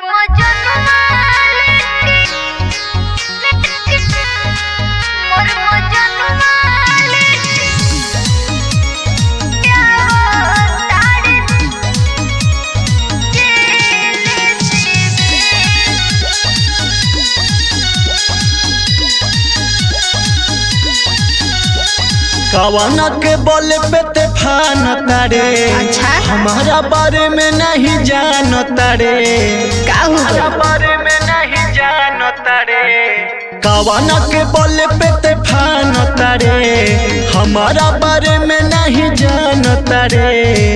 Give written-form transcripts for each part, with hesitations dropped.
कवना के बोल पे ते फान तारे। अच्छा? हमारा बारे में नहीं जान तारे। हमारा बारे में नहीं जान तारे। कवना के बोल पे ते फान तारे। हमारा बारे में नहीं जान तारे।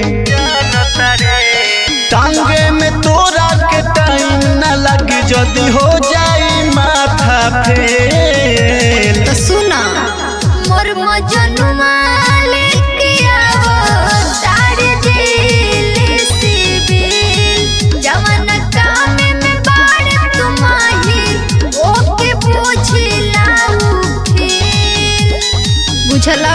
टांगे में तोरा के टाइम न लगे जदी हो जाई माथा फेल। तो सुना मोर मजनुआ लेके आवो तारे दिल से बिल। जवन काम में बाड़ तुम्हारी ओके पूछलाऊ फिर। बुझला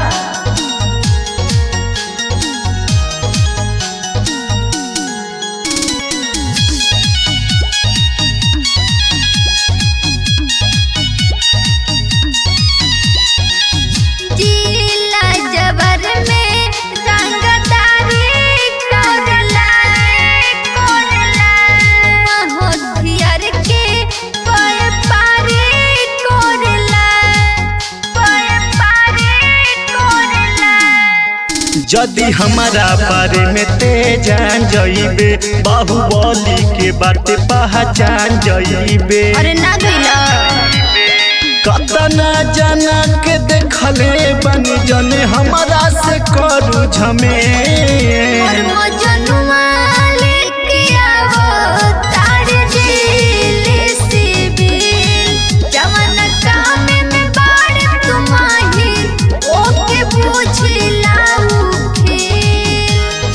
जदि हमारा बारे में ते जान जाइबे बाहुबली के बात पहचान जाइबे। अरे ना गइला कतना जना के देखले बनी जने हमारा से करू झमेल। मजनुआ लेके आवो तारे दिल से बिल। जवन काम में बाड़ तुम्हारी ओके पूछलाऊ फिर।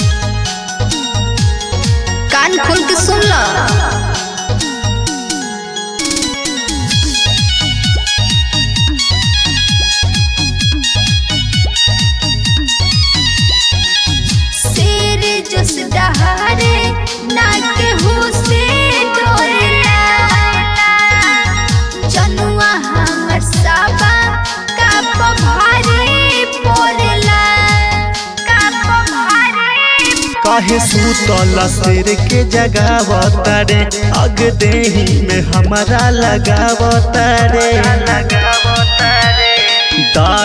कान खोल के सुन लो। शेर जोश दहारे ना केहू से डोरेला। जनुआ हमर साबा काप भारी पड़ेला। काहे सूतल शेर के जगावता रे। अग देही में हमारा लगावता रे।